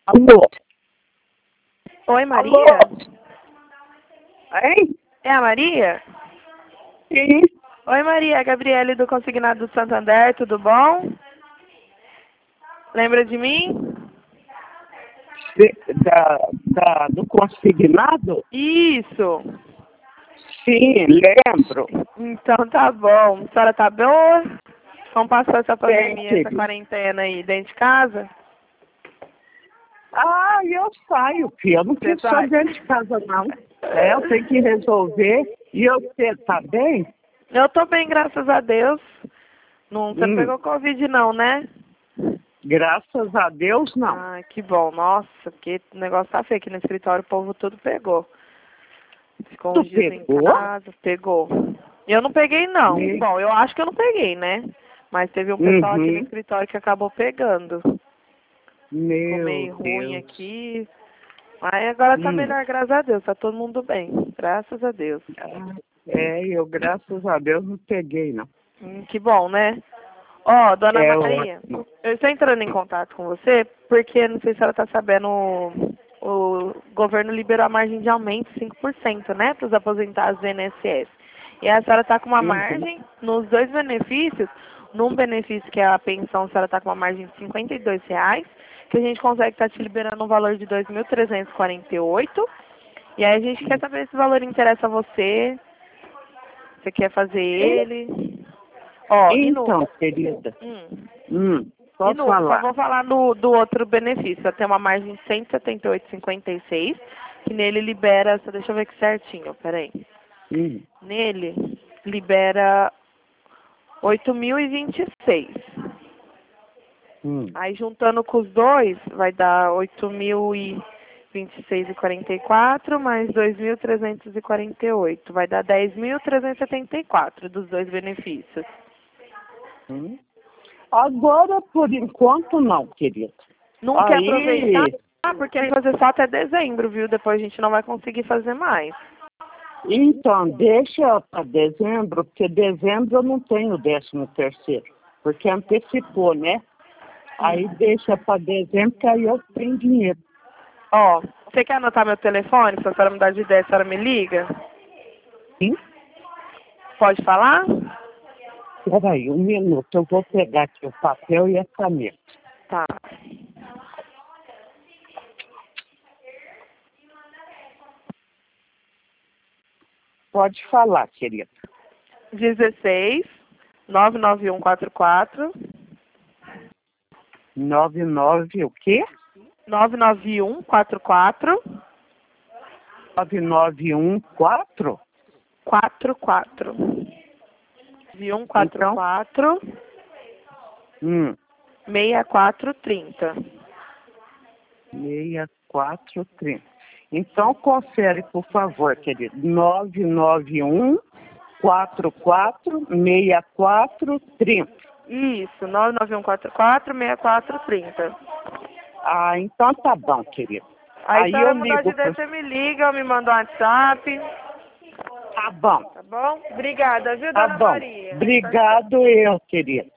Alô? Oi, Maria? Alô? Hein? É a Maria? Sim. Oi, Maria. É Gabriele do Consignado do Santander, tudo bom? Lembra de mim? Do consignado? Isso. Sim, lembro. Então tá bom. A senhora tá boa? Como passou essa Bem, pandemia, essa querido. quarentena aí dentro de casa? Ah, eu saio, filho. Eu não Você fico só sai? dentro de casa, não. Eu tenho que resolver. E você tá bem? Eu tô bem, graças a Deus. Não, você não pegou Covid não, né? Graças a Deus, não. Ai, que bom. Nossa, porque o negócio tá feio aqui no escritório, o povo tudo pegou. Ficou Tu uns dias em pegou? casa, pegou. Eu não peguei, não. Me- Bom, eu acho que eu não peguei, né? Mas teve um pessoal aqui no Uhum. escritório que acabou pegando. Ficou Meu meio ruim Deus. aqui. Mas agora tá Hum. melhor, graças a Deus. Tá todo mundo bem. Graças a Deus. Ah, eu, graças a Deus, não peguei, não. Que bom, né? Ó, dona É Maria, ótimo. eu estou entrando em contato com você porque, não sei se ela tá sabendo, o governo liberou a margem de aumento 5%, né, para os aposentados do INSS. E a senhora está com uma Uhum. margem nos dois benefícios. Num benefício que é a pensão, a senhora está com uma margem de R$ 52, que a gente consegue estar te liberando um valor de 2.348. E aí a gente quer saber se o valor interessa a você, você quer fazer ele. Ó, e no... Então, querida, E posso só falar? vou falar do outro benefício. Tem uma margem de 178,56, que nele libera, só deixa eu ver aqui certinho, peraí. Hum. Nele libera 8.026. Hum. Aí juntando com os dois, vai dar 8.026,44 mais 2.348. Vai dar 10.374 dos dois benefícios. Hum. Agora, por enquanto, não, querida. Não quer aproveitar? Aí, Porque vai fazer só até dezembro, viu? Depois a gente não vai conseguir fazer mais. então, deixa para dezembro, porque dezembro eu não tenho 13º, porque antecipou, né? Aí deixa para dezembro, que aí eu tenho dinheiro. Ó, você quer anotar meu telefone? Se a senhora me dar de ideia, a senhora me liga? Sim? Pode falar? Peraí, um minuto, eu vou pegar aqui o papel e a caneta. Tá. Pode falar, querida. 16 99144 99 o quê? 99144 9914? 44 Então, 9144 6430. 6430. Então, confere, por favor, querido. 991446430. Isso, 99144 6430. Ah, então tá bom, querido. Aí, se Aí a eu senhora mudar de ligo ideia, pro... você me liga ou me manda um WhatsApp. Tá bom, Tá bom? Obrigada, viu, tá dona bom. Maria? Tchau, tchau. Obrigado eu, querido.